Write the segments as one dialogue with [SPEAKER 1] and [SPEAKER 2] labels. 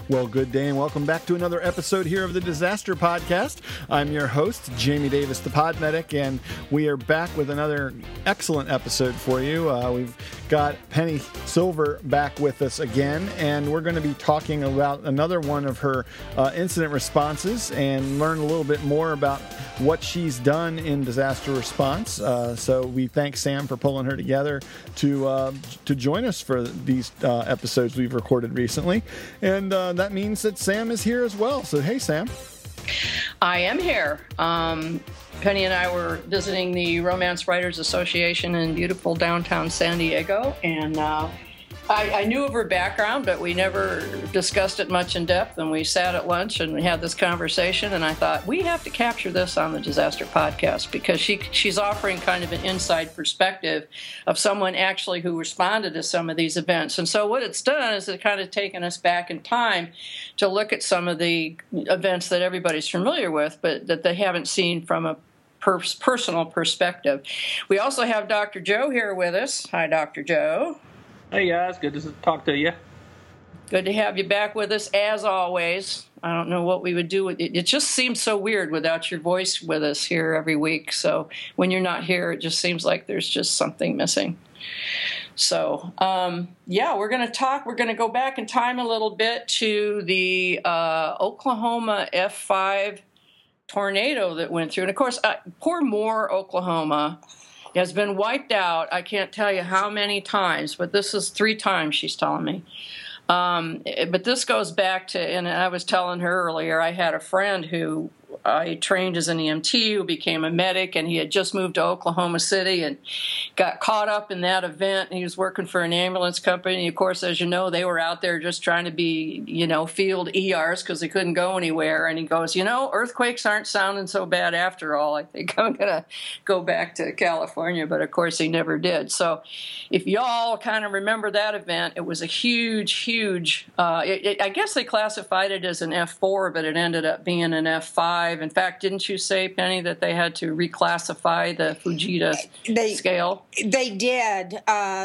[SPEAKER 1] Well, good day and welcome back to another episode here of the Disaster Podcast. I'm your host, Jamie Davis, the Pod Medic, and we are back with another excellent episode for you. We've got Penny Silver back with us again, and we're going to be talking about another one of her incident responses and learn a little bit more about what she's done in disaster response. So we thank Sam for pulling her together to join us for these episodes we've recorded recently. And that means that Sam is here as well. So, hey, Sam.
[SPEAKER 2] I am here. Penny and I were visiting the Romance Writers Association in beautiful downtown San Diego, and I knew of her background, but we never discussed it much in depth, and we sat at lunch and we had this conversation, and I thought, we have to capture this on the Disaster Podcast because she's offering kind of an inside perspective of someone actually who responded to some of these events. And so what it's done is it's kind of taken us back in time to look at some of the events that everybody's familiar with, but that they haven't seen from a personal perspective. We also have Dr. Joe here with us. Hi, Dr. Joe.
[SPEAKER 3] Hey guys, good to talk to you.
[SPEAKER 2] Good to have you back with us as always. I don't know what we would do with it. It just seems so weird without your voice with us here every week. So when you're not here, it just seems like there's just something missing. So, we're going to talk. We're going to go back in time a little bit to the Oklahoma F5 tornado that went through. And of course, poor Moore, Oklahoma, has been wiped out. I can't tell you how many times, but this is 3 times she's telling me. But this goes back to, and I was telling her earlier, I had a friend who I trained as an EMT who became a medic, and he had just moved to Oklahoma City and got caught up in that event. And he was working for an ambulance company. And of course, as you know, they were out there just trying to be, field ERs because they couldn't go anywhere. And he goes, earthquakes aren't sounding so bad after all. I think I'm going to go back to California. But of course, he never did. So if y'all kind of remember that event, it was a huge, I guess they classified it as an F4, but it ended up being an F5. In fact, didn't you say, Penny, that they had to reclassify the Fujita scale?
[SPEAKER 4] They did.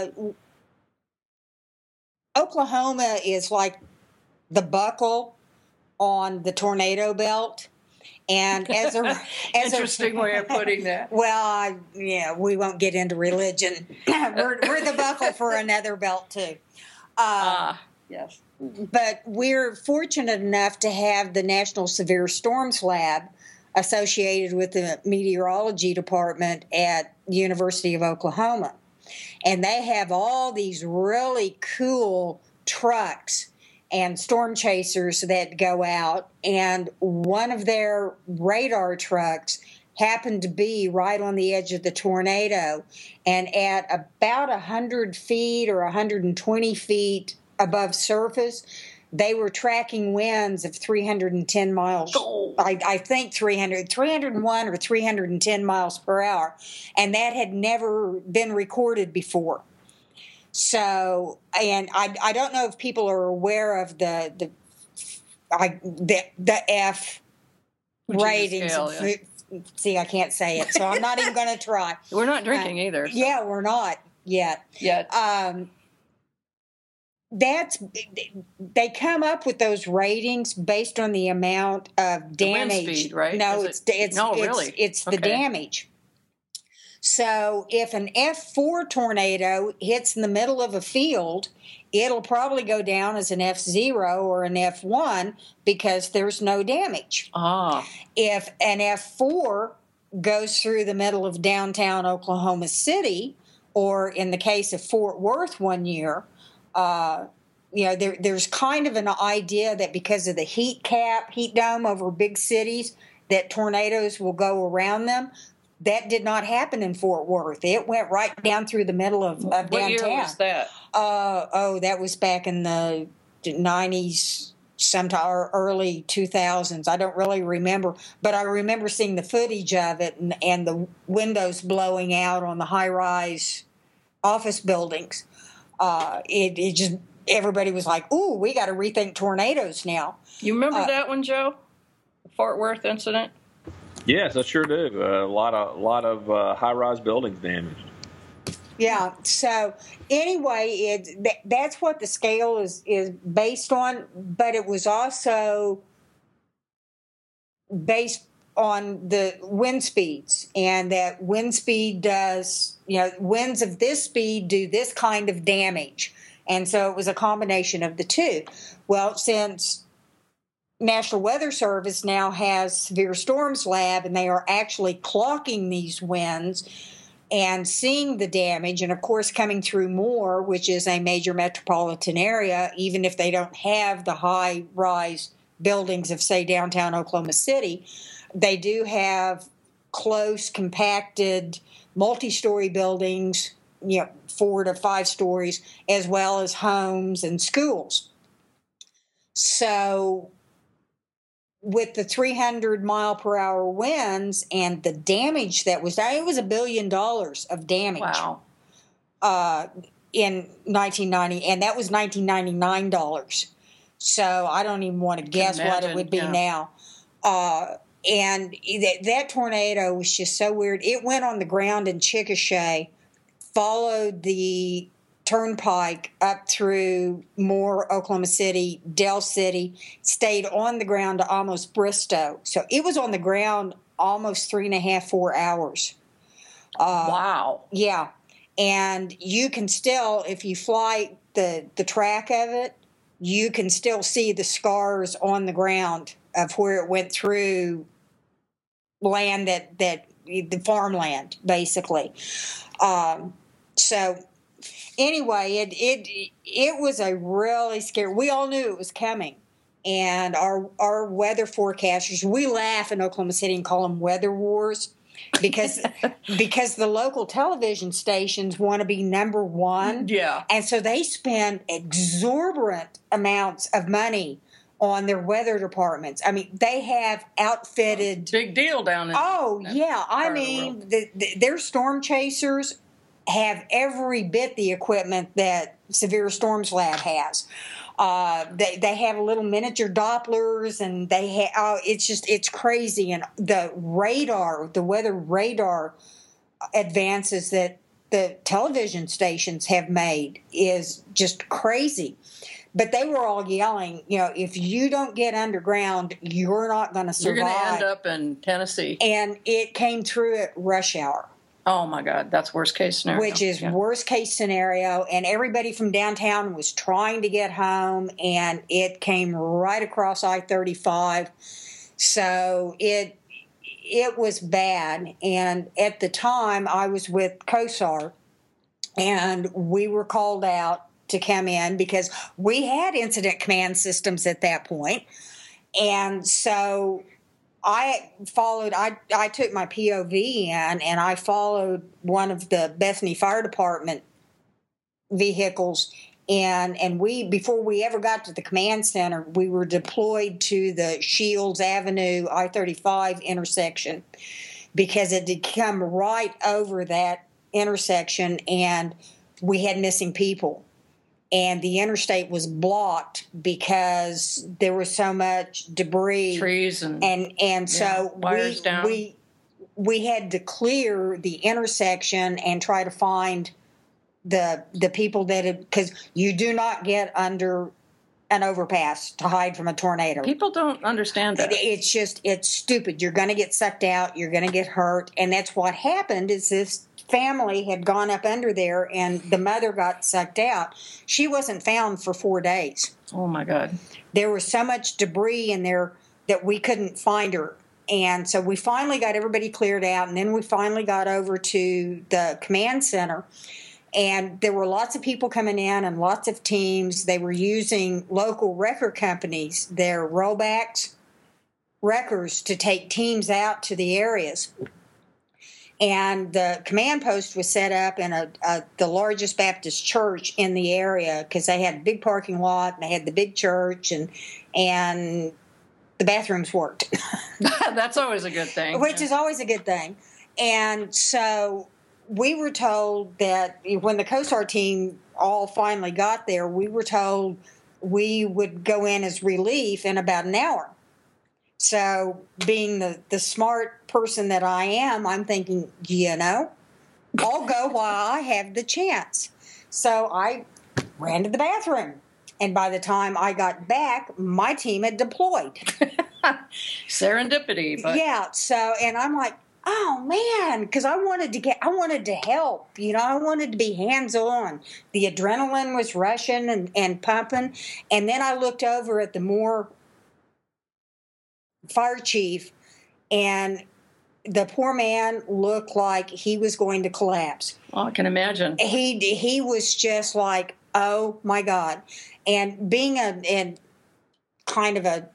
[SPEAKER 4] Oklahoma is like the buckle on the tornado belt. And as
[SPEAKER 2] interesting way of putting that.
[SPEAKER 4] Well, we won't get into religion. we're the buckle for another belt, too.
[SPEAKER 2] Yes.
[SPEAKER 4] But we're fortunate enough to have the National Severe Storms Lab associated with the meteorology department at the University of Oklahoma. And they have all these really cool trucks and storm chasers that go out. And one of their radar trucks happened to be right on the edge of the tornado. And at about 100 feet or 120 feet above surface, they were tracking winds of 310 miles. I think 301 or 310 miles per hour. And that had never been recorded before. So, and I don't know if people are aware of the F ratings.
[SPEAKER 2] Scale, yeah.
[SPEAKER 4] See, I can't say it, so I'm not even going to try.
[SPEAKER 2] We're not drinking either. So.
[SPEAKER 4] Yeah, we're not yet. They come up with those ratings based on the amount of damage.
[SPEAKER 2] The wind speed, right?
[SPEAKER 4] No,
[SPEAKER 2] really?
[SPEAKER 4] It's the damage. So if an F4 tornado hits in the middle of a field, it'll probably go down as an F0 or an F1 because there's no damage. If an F4 goes through the middle of downtown Oklahoma City, or in the case of Fort Worth one year, there's kind of an idea that because of the heat dome over big cities, that tornadoes will go around them. That did not happen in Fort Worth. It went right down through the middle of downtown.
[SPEAKER 2] What year was that?
[SPEAKER 4] That was back in the 90s, sometime or early 2000s. I don't really remember, but I remember seeing the footage of it and the windows blowing out on the high-rise office buildings. It just, everybody was like, ooh, we got to rethink tornadoes now.
[SPEAKER 2] You remember that one, Joe? The Fort Worth incident?
[SPEAKER 3] Yes, I sure do. A lot of high-rise buildings damaged.
[SPEAKER 4] Yeah. So anyway, that's what the scale is based on, but it was also based on the wind speeds, and that wind speed does, winds of this speed do this kind of damage. And so it was a combination of the two. Well, since National Weather Service now has Severe Storms Lab, and they are actually clocking these winds and seeing the damage, and of course coming through Moore, which is a major metropolitan area, even if they don't have the high-rise buildings of, say, downtown Oklahoma City, they do have close, compacted, multi-story buildings, 4 to 5 stories, as well as homes and schools. So with the 300-mile-per-hour winds and the damage that was done, it was $1 billion of damage.
[SPEAKER 2] Wow.
[SPEAKER 4] In 1990, and that was $1999. So I don't even want to guess what it would be now. And that tornado was just so weird. It went on the ground in Chickasha, followed the turnpike up through Moore, Oklahoma City, Del City, stayed on the ground to almost Bristow. So it was on the ground almost 3.5, 4 hours.
[SPEAKER 2] Wow.
[SPEAKER 4] Yeah. And you can still, if you fly the track of it, you can still see the scars on the ground of where it went through land that the farmland, basically. So anyway, it was a really scary. We all knew it was coming, and our weather forecasters, we laugh in Oklahoma City and call them weather wars, because the local television stations want to be number one.
[SPEAKER 2] Yeah.
[SPEAKER 4] And so they spend exorbitant amounts of money on their weather departments. I mean, they have outfitted.
[SPEAKER 2] Big deal down in.
[SPEAKER 4] Oh, yeah. I mean, their storm chasers have every bit the equipment that Severe Storms Lab has. They have little miniature Dopplers, and they have, it's crazy. And the weather radar advances that the television stations have made is just crazy. But they were all yelling, if you don't get underground, you're not going to survive.
[SPEAKER 2] You're going to end up in Tennessee.
[SPEAKER 4] And it came through at rush hour.
[SPEAKER 2] Oh, my God. That's worst case scenario.
[SPEAKER 4] Which is worst case scenario. And everybody from downtown was trying to get home, and it came right across I-35. So it was bad. And at the time, I was with COSAR, and we were called out to come in because we had incident command systems at that point. And so I took my POV in, and I followed one of the Bethany Fire Department vehicles. And we, before we ever got to the command center, we were deployed to the Shields Avenue I-35 intersection, because it had come right over that intersection, and we had missing people. And the interstate was blocked because there was so much debris,
[SPEAKER 2] trees, and
[SPEAKER 4] so
[SPEAKER 2] wires down.
[SPEAKER 4] We had to clear the intersection and try to find the people that had, because you do not get under an overpass to hide from a tornado.
[SPEAKER 2] People don't understand that.
[SPEAKER 4] It's stupid. You're going to get sucked out. You're going to get hurt, and that's what happened. Is this family had gone up under there, and the mother got sucked out. She wasn't found for 4 days.
[SPEAKER 2] Oh, my God.
[SPEAKER 4] There was so much debris in there that we couldn't find her. And so we finally got everybody cleared out, and then we finally got over to the command center. And there were lots of people coming in and lots of teams. They were using local wrecker companies, their rollbacks, wreckers, to take teams out to the areas. And the command post was set up in the largest Baptist church in the area, because they had a big parking lot, and they had the big church, and the bathrooms worked.
[SPEAKER 2] That's always a good thing.
[SPEAKER 4] Which is always a good thing. And so we were told that when the COSAR team all finally got there, we were told we would go in as relief in about an hour. So being the smart person that I am, I'm thinking, I'll go while I have the chance. So I ran to the bathroom. And by the time I got back, my team had deployed.
[SPEAKER 2] Serendipity, but
[SPEAKER 4] yeah. So, and I'm like, oh man, because I wanted to help. I wanted to be hands on. The adrenaline was rushing and pumping. And then I looked over at the Moore fire chief, and the poor man looked like he was going to collapse.
[SPEAKER 2] Oh, I can imagine.
[SPEAKER 4] He was just like, oh my God. And being a kind of a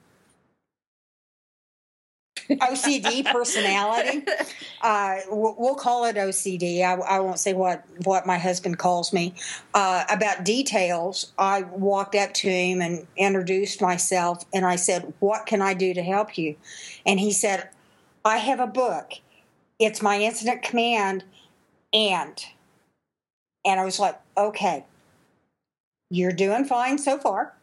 [SPEAKER 4] OCD personality, we'll call it OCD. I won't say what my husband calls me. About details, I walked up to him and introduced myself, and I said, "What can I do to help you?" And he said, "I have a book. It's my incident command, and I was like, okay. You're doing fine so far.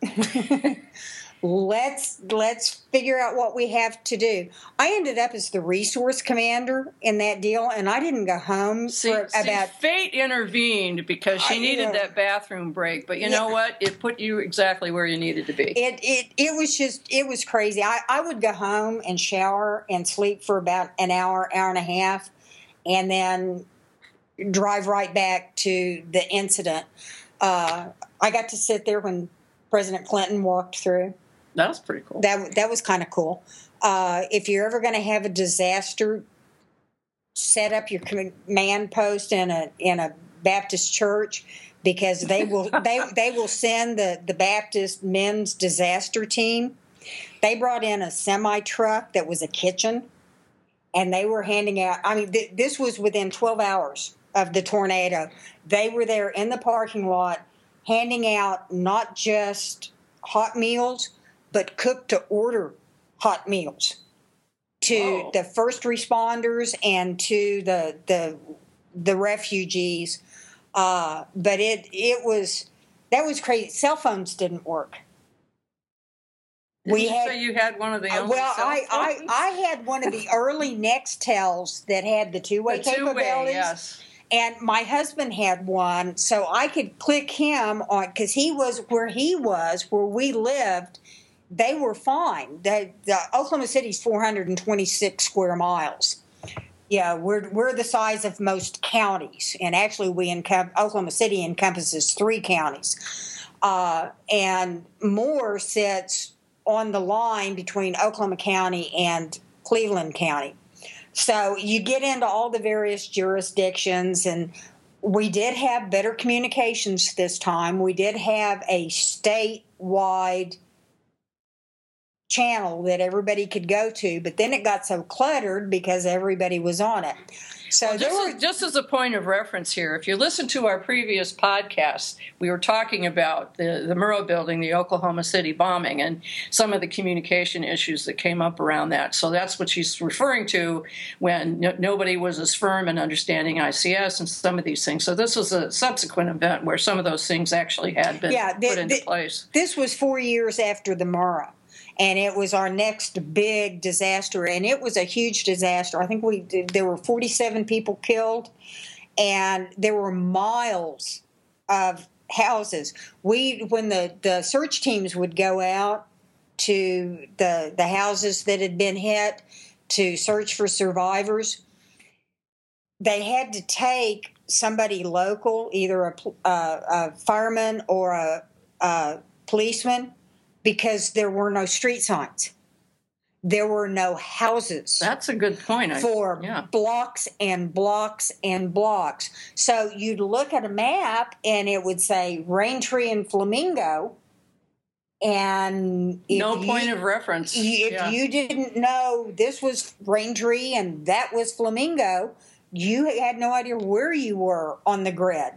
[SPEAKER 4] Let's figure out what we have to do." I ended up as the resource commander in that deal, and I didn't go home for about.
[SPEAKER 2] Fate intervened because she needed that bathroom break. But you know what? It put you exactly where you needed to be.
[SPEAKER 4] It was crazy. I would go home and shower and sleep for about an hour and a half, and then drive right back to the incident. I got to sit there when President Clinton walked through.
[SPEAKER 2] That was pretty cool.
[SPEAKER 4] That was kind of cool. If you're ever going to have a disaster, set up your command post in a Baptist church, because they will they will send the Baptist men's disaster team. They brought in a semi truck that was a kitchen, and they were handing out. I mean, this was within 12 hours of the tornado. They were there in the parking lot, handing out not just hot meals, but cooked-to-order hot meals to the first responders and to the refugees. But that was crazy. Cell phones didn't work.
[SPEAKER 2] So you had one of the only cell phones?
[SPEAKER 4] I had one of the early Nextels that had the two-way capabilities.
[SPEAKER 2] Yes.
[SPEAKER 4] And my husband had one, so I could click him on, because he was, where we lived, they were fine. The Oklahoma City's 426 square miles. Yeah, we're the size of most counties, and actually Oklahoma City encompasses 3 counties. And Moore sits on the line between Oklahoma County and Cleveland County. So you get into all the various jurisdictions, and we did have better communications this time. We did have a statewide channel that everybody could go to, but then it got so cluttered because everybody was on it. So
[SPEAKER 2] just as a point of reference here, if you listen to our previous podcast, we were talking about the Murrah building, the Oklahoma City bombing, and some of the communication issues that came up around that. So that's what she's referring to when nobody was as firm in understanding ICS and some of these things. So this was a subsequent event where some of those things actually had been put into place.
[SPEAKER 4] This was 4 years after the Murrah. And it was our next big disaster, and it was a huge disaster. I think there were 47 people killed, and there were miles of houses. When the search teams would go out to the houses that had been hit to search for survivors, they had to take somebody local, either a fireman or a policeman, because there were no street signs. There were no houses.
[SPEAKER 2] That's a good point.
[SPEAKER 4] For blocks and blocks and blocks. So you'd look at a map and it would say Raintree and Flamingo. And
[SPEAKER 2] no point of reference.
[SPEAKER 4] If you didn't know this was Raintree and that was Flamingo, you had no idea where you were on the grid.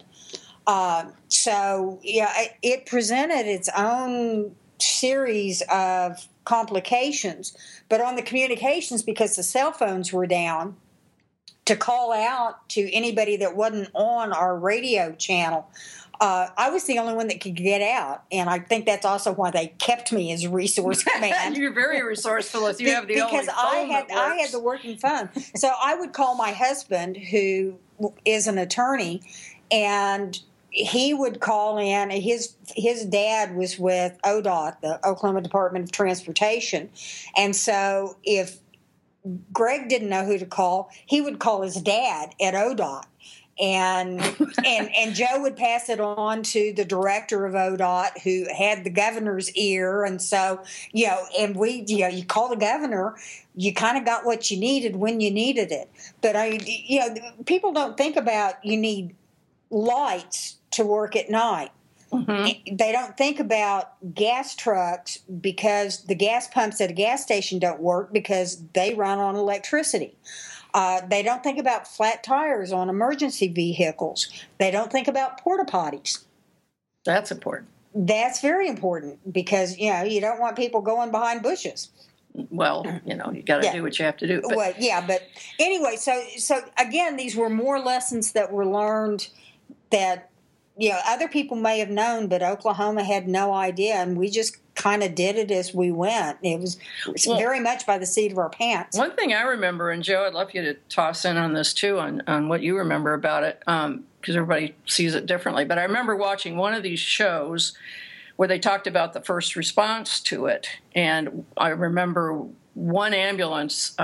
[SPEAKER 4] It presented its own series of complications, but on the communications, because the cell phones were down, to call out to anybody that wasn't on our radio channel, I was the only one that could get out, and I think that's also why they kept me as resource command.
[SPEAKER 2] You're very resourceful if you have the only phone
[SPEAKER 4] I had the working phone. So I would call my husband, who is an attorney, and he would call in. His dad was with ODOT, the Oklahoma Department of Transportation, and so if Greg didn't know who to call, he would call his dad at ODOT. And Joe would pass it on to the director of ODOT, who had the governor's ear. And so, and you call the governor, you kind of got what you needed when you needed it. But people don't think about you need lights to work at night. Mm-hmm. They don't think about gas trucks because the gas pumps at a gas station don't work because they run on electricity. They don't think about flat tires on emergency vehicles. They don't think about porta potties.
[SPEAKER 2] That's important.
[SPEAKER 4] That's very important because, you don't want people going behind bushes.
[SPEAKER 2] Well, you got to do what you have to do. But.
[SPEAKER 4] Well, yeah, but anyway, so again, these were more lessons that were learned that, other people may have known, but Oklahoma had no idea, and we just kind of did it as we went. It was very much by the seat of our pants.
[SPEAKER 2] One thing I remember, and Joe, I'd love you to toss in on this too, on what you remember about it, because everybody sees it differently. But I remember watching one of these shows where they talked about the first response to it, and I remember one ambulance,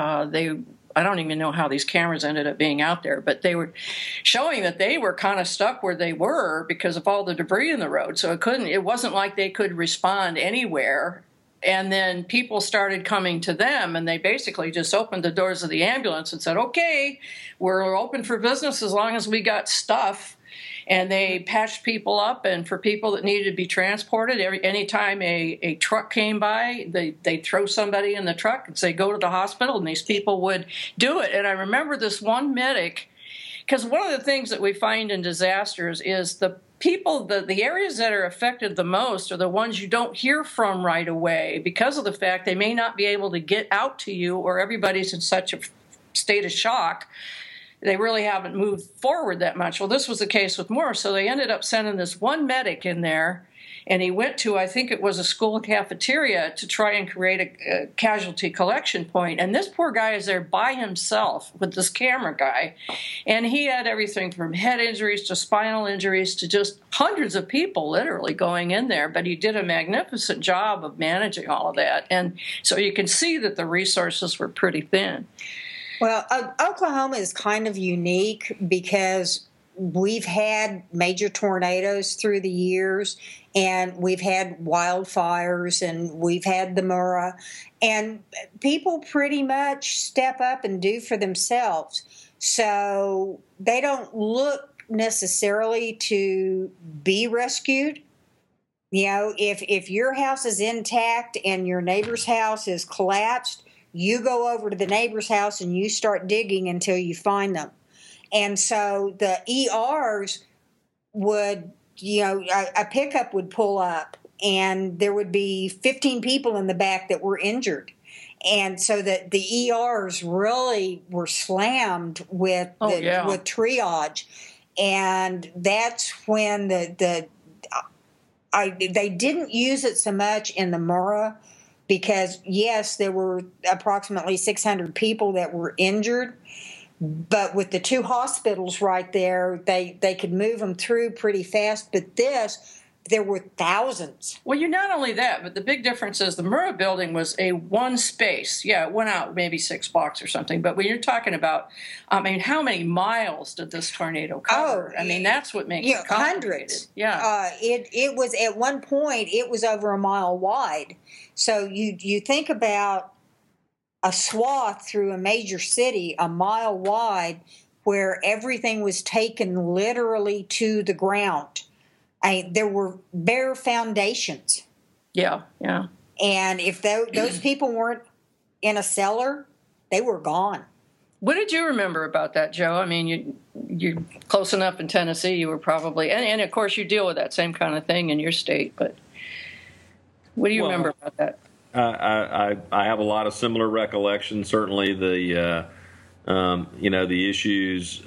[SPEAKER 2] I don't even know how these cameras ended up being out there, but they were showing that they were kind of stuck where they were because of all the debris in the road. So it wasn't like they could respond anywhere. And then people started coming to them, and they basically just opened the doors of the ambulance and said, okay, we're open for business as long as we got stuff. And they patched people up, and for people that needed to be transported, anytime a truck came by, they'd throw somebody in the truck and say, go to the hospital, and these people would do it. And I remember this one medic, because one of the things that we find in disasters is the people, the areas that are affected the most are the ones you don't hear from right away because of the fact they may not be able to get out to you, or everybody's in such a state of shock. They really haven't moved forward that much. Well, this was the case with Moore, so they ended up sending this one medic in there, and he went to, I think it was a school cafeteria, to try and create a casualty collection point. And this poor guy is there by himself with this camera guy, and he had everything from head injuries to spinal injuries to just hundreds of people literally going in there, but he did a magnificent job of managing all of that. And so you can see that the resources were pretty thin.
[SPEAKER 4] Well, Oklahoma is kind of unique because we've had major tornadoes through the years, and we've had wildfires, and we've had the Murrah, and people pretty much step up and do for themselves. So they don't look necessarily to be rescued. If your house is intact and your neighbor's house is collapsed, you go over to the neighbor's house and you start digging until you find them. And so the ERs would, a pickup would pull up, and there would be 15 people in the back that were injured. And so that the ERs really were slammed with with triage. And that's when they didn't use it so much in the Murrah, because, yes, there were approximately 600 people that were injured, but with the two hospitals right there, they could move them through pretty fast. But there were thousands.
[SPEAKER 2] Well, you're not only that, but the big difference is the Murrah building was a one space. Yeah, it went out maybe 6 blocks or something. But when you're talking about, how many miles did this tornado cover? That's what makes it complicated.
[SPEAKER 4] Hundreds.
[SPEAKER 2] Yeah.
[SPEAKER 4] It was, at one point, it was over a mile wide. So you think about a swath through a major city, a mile wide, where everything was taken literally to the ground. There were bare foundations.
[SPEAKER 2] Yeah.
[SPEAKER 4] And if those people weren't in a cellar, they were gone.
[SPEAKER 2] What did you remember about that, Joe? You're close enough in Tennessee. You were probably, and of course you deal with that same kind of thing in your state. But what do you remember about that?
[SPEAKER 5] I have a lot of similar recollections. Certainly the issues.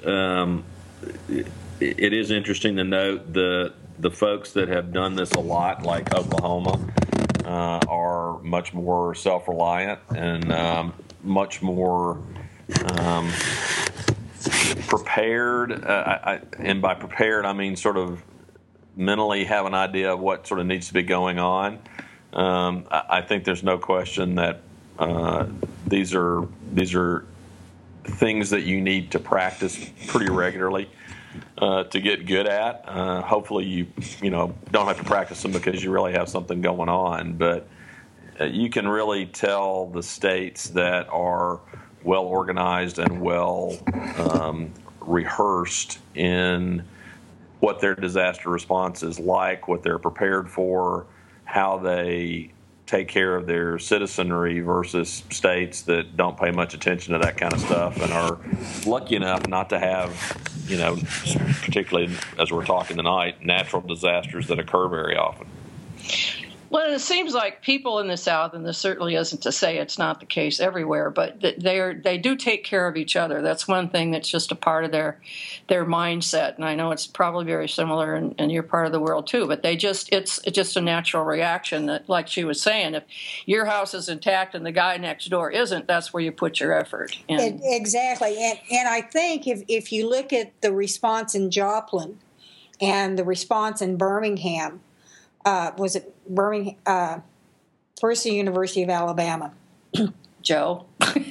[SPEAKER 5] It is interesting to note the folks that have done this a lot, like Oklahoma, are much more self-reliant and much more prepared, and by prepared I mean sort of mentally have an idea of what sort of needs to be going on. I think there's no question that these are things that you need to practice pretty regularly to get good at. Hopefully you don't have to practice them because you really have something going on, but you can really tell the states that are well organized and well rehearsed in what their disaster response is like, what they're prepared for, how they take care of their citizenry versus states that don't pay much attention to that kind of stuff and are lucky enough not to have, particularly as we're talking tonight, natural disasters that occur very often.
[SPEAKER 2] Well, it seems like people in the South, and this certainly isn't to say it's not the case everywhere, but they do take care of each other. That's one thing that's just a part of their mindset, and I know it's probably very similar in your part of the world too. But it's just a natural reaction that, like she was saying, if your house is intact and the guy next door isn't, that's where you put your effort.
[SPEAKER 4] Exactly, and I think if you look at the response in Joplin and the response in Birmingham. Was it Birmingham? First, the University of Alabama.
[SPEAKER 2] Joe.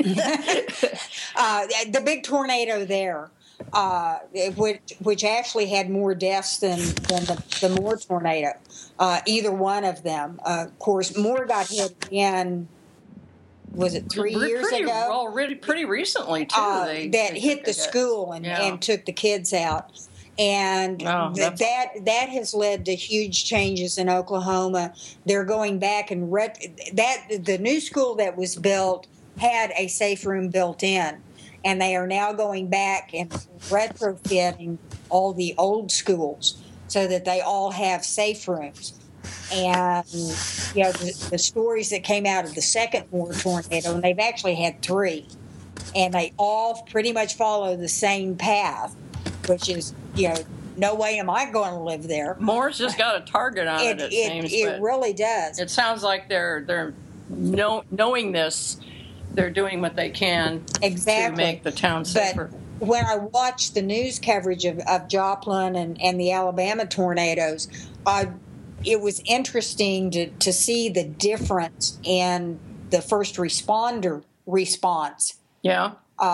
[SPEAKER 4] The big tornado there, which actually had more deaths than the Moore tornado. Either one of them. Of course, Moore got hit again. Was it 3 years ago?
[SPEAKER 2] Already, pretty recently too.
[SPEAKER 4] That hit the school and took the kids out. And that has led to huge changes in Oklahoma. They're going back and the new school that was built had a safe room built in, and they are now going back and retrofitting all the old schools so that they all have safe rooms. And the stories that came out of the second Moore tornado, and they've actually had 3, and they all pretty much follow the same path, which is, no way am I going to live there.
[SPEAKER 2] Moore's just got a target on it.
[SPEAKER 4] It really does.
[SPEAKER 2] It sounds like they're knowing this, they're doing what they can to make the town safer.
[SPEAKER 4] But when I watched the news coverage of Joplin and the Alabama tornadoes, it was interesting to see the difference in the first responder response.
[SPEAKER 2] Yeah.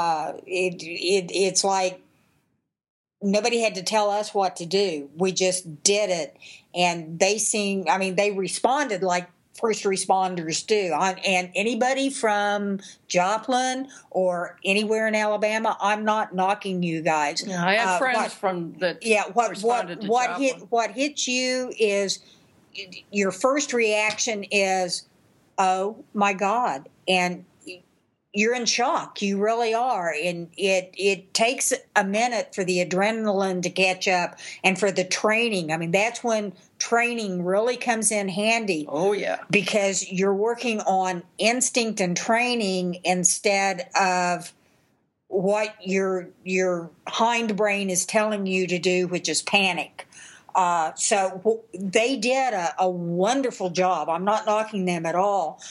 [SPEAKER 4] It's like nobody had to tell us what to do. We just did it. And they responded like first responders do. And anybody from Joplin or anywhere in Alabama, I'm not knocking you guys.
[SPEAKER 2] Yeah, I have friends responded to Joplin.
[SPEAKER 4] What hits you is your first reaction is, oh my God. And you're in shock. You really are. And it takes a minute for the adrenaline to catch up and for the training. I mean, that's when training really comes in handy.
[SPEAKER 2] Oh, yeah.
[SPEAKER 4] Because you're working on instinct and training instead of what your hindbrain is telling you to do, which is panic. So they did a wonderful job. I'm not knocking them at all.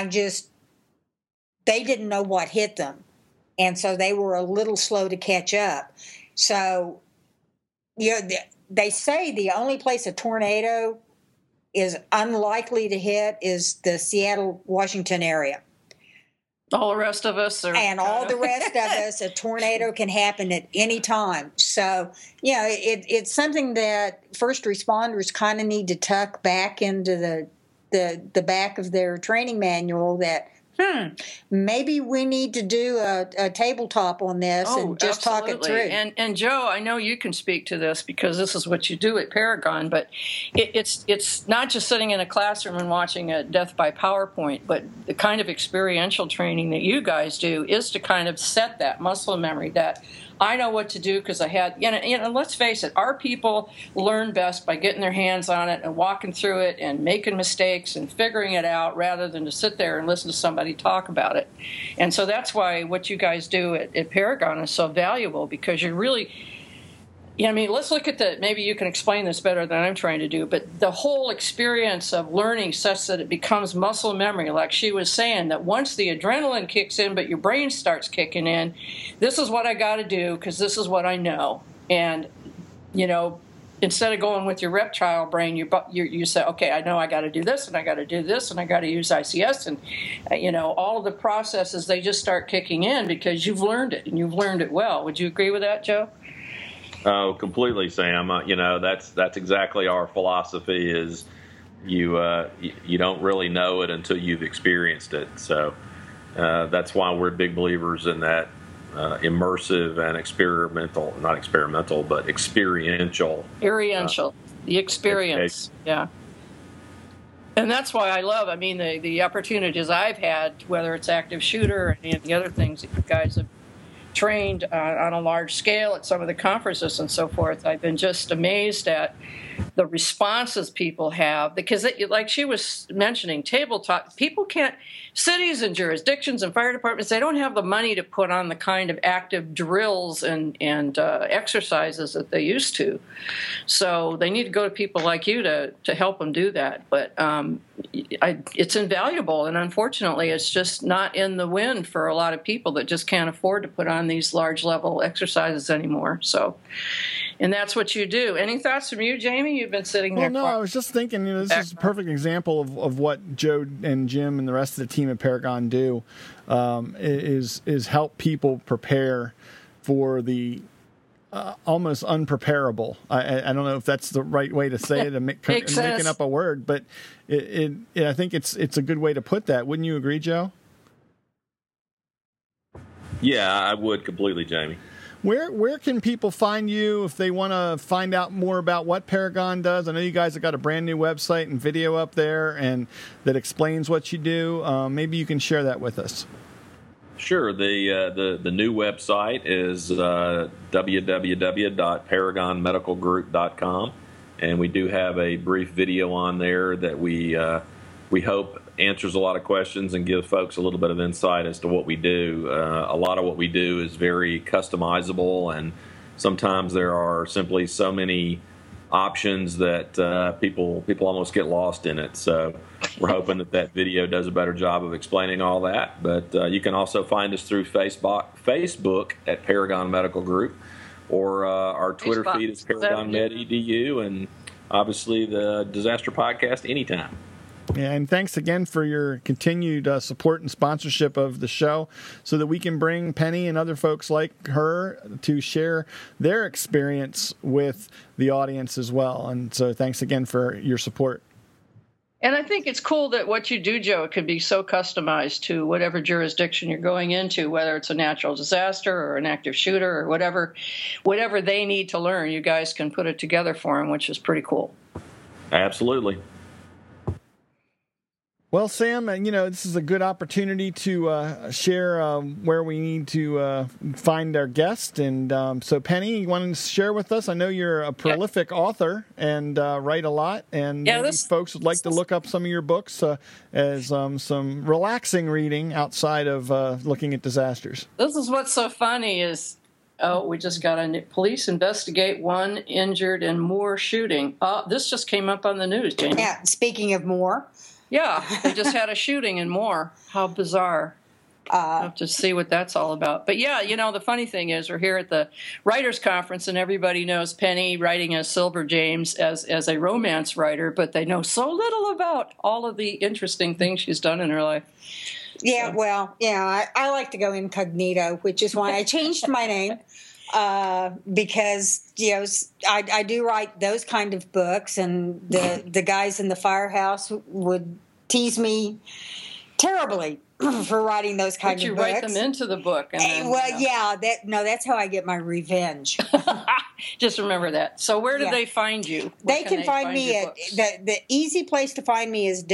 [SPEAKER 4] They didn't know what hit them, and so they were a little slow to catch up. So, they say the only place a tornado is unlikely to hit is the Seattle, Washington area.
[SPEAKER 2] All the rest of us
[SPEAKER 4] all the rest of us, a tornado can happen at any time. So, it's something that first responders kind of need to tuck back into the back of their training manual that, maybe we need to do a tabletop on this and just talk it through.
[SPEAKER 2] And Joe, I know you can speak to this because this is what you do at Paragon, but it's not just sitting in a classroom and watching a death by PowerPoint, but the kind of experiential training that you guys do is to kind of set that muscle memory that I know what to do because I had, let's face it, our people learn best by getting their hands on it and walking through it and making mistakes and figuring it out rather than to sit there and listen to somebody talk about it. And so that's why what you guys do at Paragon is so valuable, because you're really, I mean, let's look at maybe you can explain this better than I'm trying to do, but the whole experience of learning such that it becomes muscle memory, like she was saying, that once the adrenaline kicks in, but your brain starts kicking in, this is what I got to do because this is what I know. And, instead of going with your reptile brain, you say, okay, I know I got to do this, and I got to do this, and I got to use ICS, and all of the processes, they just start kicking in because you've learned it, and you've learned it well. Would you agree with that, Joe?
[SPEAKER 5] Oh, completely, Sam. That's exactly our philosophy. Is you don't really know it until you've experienced it. So that's why we're big believers in that immersive and experimental, not experimental, but experiential.
[SPEAKER 2] Experiential, the experience, yeah. And that's why I love, the opportunities I've had, whether it's active shooter or any of the other things that you guys have trained on a large scale at some of the conferences and so forth. I've been just amazed at the responses people have because, like she was mentioning, tabletop, people can't, cities and jurisdictions and fire departments, they don't have the money to put on the kind of active drills and exercises that they used to. So they need to go to people like you to help them do that. But it's invaluable, and unfortunately, it's just not in the wind for a lot of people that just can't afford to put on these large level exercises anymore. So, and that's what you do. Any thoughts from you, Jamie? You've been sitting there.
[SPEAKER 1] Well, no, I was just thinking, this is a perfect example of what Joe and Jim and the rest of the team at Paragon do, is help people prepare for the almost unpreparable. I don't know if that's the right way to say it. I'm making up a word, but I think it's a good way to put that. Wouldn't you agree, Joe?
[SPEAKER 5] Yeah, I would completely, Jamie.
[SPEAKER 1] Where can people find you if they want to find out more about what Paragon does? I know you guys have got a brand new website and video up there and that explains what you do. Maybe you can share that with us.
[SPEAKER 5] Sure. The new website is www.paragonmedicalgroup.com, and we do have a brief video on there that we hope answers a lot of questions and gives folks a little bit of insight as to what we do. A lot of what we do is very customizable, and sometimes there are simply so many options that people almost get lost in it. So we're hoping that video does a better job of explaining all that. But you can also find us through Facebook at Paragon Medical Group, or our Twitter feed is Paragon Med EDU, and obviously the Disaster Podcast anytime.
[SPEAKER 1] Yeah, and thanks again for your continued support and sponsorship of the show so that we can bring Penny and other folks like her to share their experience with the audience as well. And so thanks again for your support.
[SPEAKER 2] And I think it's cool that what you do, Joe, it can be so customized to whatever jurisdiction you're going into, whether it's a natural disaster or an active shooter or whatever they need to learn. You guys can put it together for them, which is pretty cool.
[SPEAKER 5] Absolutely.
[SPEAKER 1] Well, Sam, this is a good opportunity to share where we need to find our guest. And so, Penny, you want to share with us? I know you're a prolific author and write a lot. And folks would like to look up some of your books as some relaxing reading outside of looking at disasters.
[SPEAKER 2] This is what's so funny is, we just got a police investigate one injured in Moore shooting. This just came up on the news, Jamie.
[SPEAKER 4] Yeah, speaking of Moore.
[SPEAKER 2] Yeah, they just had a shooting in Moore. How bizarre. I'll have to see what that's all about. But yeah, the funny thing is we're here at the Writers Conference, and everybody knows Penny writing as Silver James as a romance writer, but they know so little about all of the interesting things she's done in her life.
[SPEAKER 4] Yeah, well, I like to go incognito, which is why I changed my name. Because I do write those kind of books, and the guys in the firehouse would tease me terribly for writing those kind of books.
[SPEAKER 2] But you write them into the book. And then,
[SPEAKER 4] that's how I get my revenge.
[SPEAKER 2] Just remember that. So where do they find you?
[SPEAKER 4] They can find me at the easy place to find me is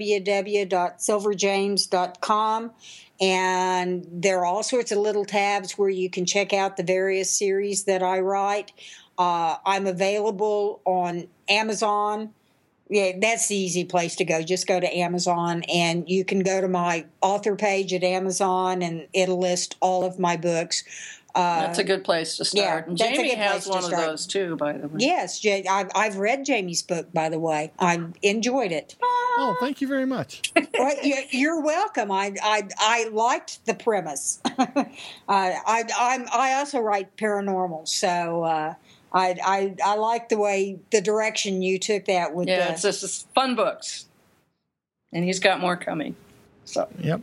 [SPEAKER 4] www.silverjames.com. And there are all sorts of little tabs where you can check out the various series that I write. I'm available on Amazon. Yeah, that's the easy place to go. Just go to Amazon, and you can go to my author page at Amazon, and it'll list all of my books.
[SPEAKER 2] That's a good place to start.
[SPEAKER 4] Yeah,
[SPEAKER 2] and
[SPEAKER 4] that's a
[SPEAKER 2] Jamie
[SPEAKER 4] good
[SPEAKER 2] has
[SPEAKER 4] place to
[SPEAKER 2] one of
[SPEAKER 4] start.
[SPEAKER 2] those too, by the way.
[SPEAKER 4] Yes, I've read Jamie's book, by the way. I enjoyed it.
[SPEAKER 1] Oh, thank you very much.
[SPEAKER 4] Well, you're welcome. I liked the premise. I also write paranormal, so I like the way the direction you took that with.
[SPEAKER 2] Yeah, it's just fun books, and he's got more coming. So
[SPEAKER 1] Yep.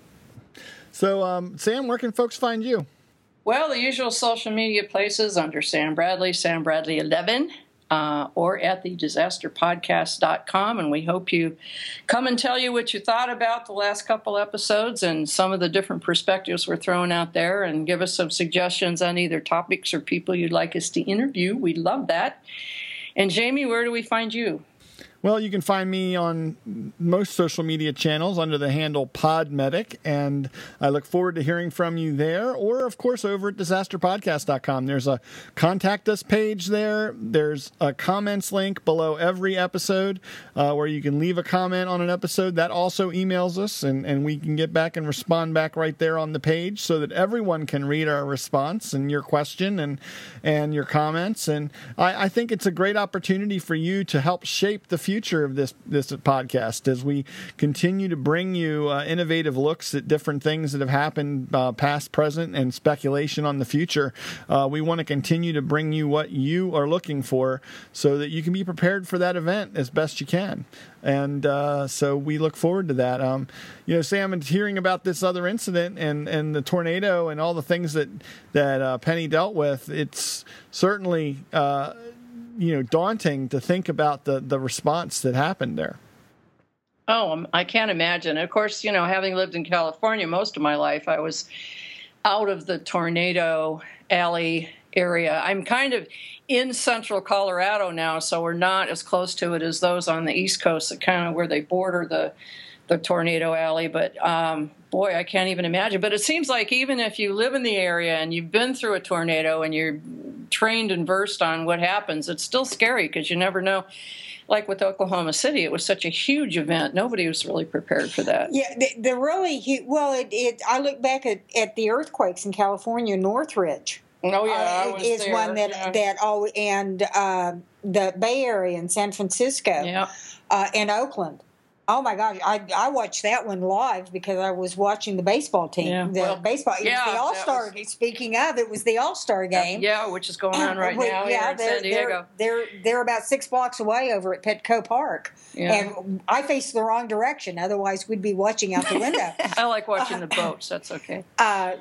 [SPEAKER 1] So, Sam, where can folks find you?
[SPEAKER 2] well, the usual social media places under Sam Bradley 11. Or at thedisasterpodcast.com, and we hope you come and tell you what you thought about the last couple episodes and some of the different perspectives we're throwing out there, and give us some suggestions on either topics or people you'd like us to interview. We'd love that. And Jamie, where do we find you?
[SPEAKER 1] Well, you can find me on most social media channels under the handle Podmedic, and I look forward to hearing from you there, or, of course, over at disasterpodcast.com. There's a contact us page there. There's a comments link below every episode where you can leave a comment on an episode. That also emails us, and we can get back and respond back right there on the page so that everyone can read our response and your question and your comments. And I think it's a great opportunity for you to help shape the future of this podcast as we continue to bring you innovative looks at different things that have happened past, present, and speculation on the future. We want to continue to bring you what you are looking for so that you can be prepared for that event as best you can. And so we look forward to that. Sam, and hearing about this other incident and the tornado and all the things that Penny dealt with, it's certainly daunting to think about the response that happened there.
[SPEAKER 2] Oh, I can't imagine. Of course, having lived in California most of my life, I was out of the tornado alley area. I'm kind of in central Colorado now, so we're not as close to it as those on the East Coast, that kind of where they border the tornado alley. But boy, I can't even imagine. But it seems like even if you live in the area and you've been through a tornado and you're trained and versed on what happens, it's still scary because you never know. Like with Oklahoma City, it was such a huge event. Nobody was really prepared for that.
[SPEAKER 4] Yeah, the really huge. Well, I look back at the earthquakes in California, Northridge.
[SPEAKER 2] Oh yeah, I was
[SPEAKER 4] is
[SPEAKER 2] there.
[SPEAKER 4] One that all, and the Bay Area and San Francisco, and Oakland. Oh my gosh, I watched that one live because I was watching the baseball team.
[SPEAKER 2] Yeah.
[SPEAKER 4] Baseball. It was the All-Star. Speaking of, it was the All-Star game.
[SPEAKER 2] Yeah, which is going on right now here in San Diego.
[SPEAKER 4] They're about 6 blocks away over at Petco Park, and I faced the wrong direction. Otherwise, we'd be watching out the window.
[SPEAKER 2] I like watching the boats. That's okay.
[SPEAKER 4] How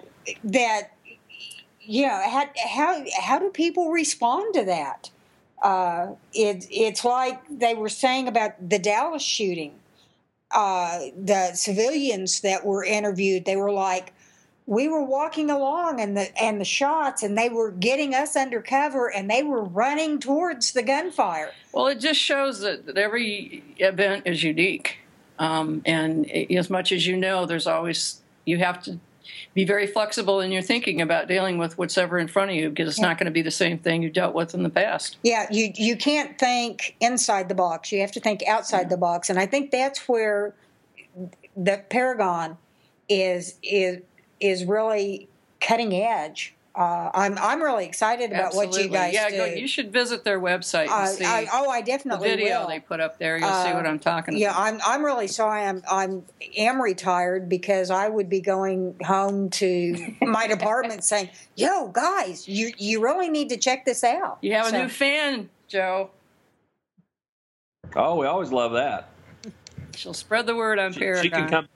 [SPEAKER 4] do people respond to that? It's like they were saying about the Dallas shooting. The civilians that were interviewed, they were like, we were walking along and the shots, and they were getting us under cover, and they were running towards the gunfire. Well,
[SPEAKER 2] it just shows that every event is unique. And as much as there's always, you have to be very flexible in your thinking about dealing with whatever in front of you, because it's not going to be the same thing you dealt with in the past. Yeah, you can't think inside the box. You have to think outside the box. And I think that's where the Paragon is really cutting edge. I'm really excited about what you guys do. Yeah, you should visit their website and see. I definitely the video will. They put up there. You'll see what I'm talking about. Yeah, I'm really sorry. I am retired, because I would be going home to my department saying, "Yo, guys, you really need to check this out." You have a new fan, Joe.
[SPEAKER 5] Oh, we always love that.
[SPEAKER 2] She'll spread the word on Paragon.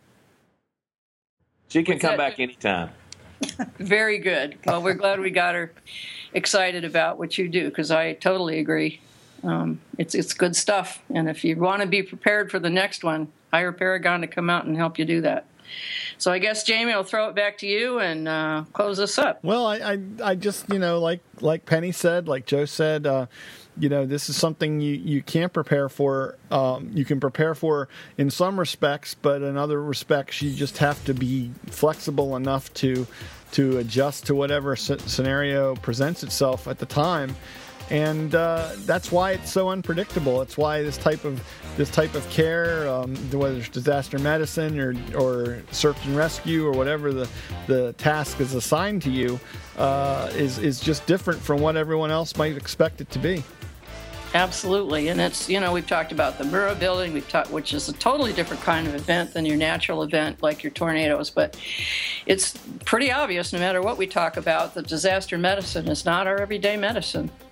[SPEAKER 5] She can come back anytime.
[SPEAKER 2] Very good. Well, we're glad we got her excited about what you do, because I totally agree. It's good stuff. And if you want to be prepared for the next one, hire Paragon to come out and help you do that. So I guess, Jamie, I'll throw it back to you and close this up.
[SPEAKER 1] Well, I just, like Penny said, like Joe said, this is something you can't prepare for. You can prepare for in some respects, but in other respects, you just have to be flexible enough to adjust to whatever scenario presents itself at the time. and that's why it's so unpredictable. It's why this type of care, whether it's disaster medicine or search and rescue or whatever the task is assigned to you, is just different from what everyone else might expect it to be.
[SPEAKER 2] Absolutely, and it's, we've talked about the Murrah building, which is a totally different kind of event than your natural event like your tornadoes, but it's pretty obvious no matter what we talk about that disaster medicine is not our everyday medicine.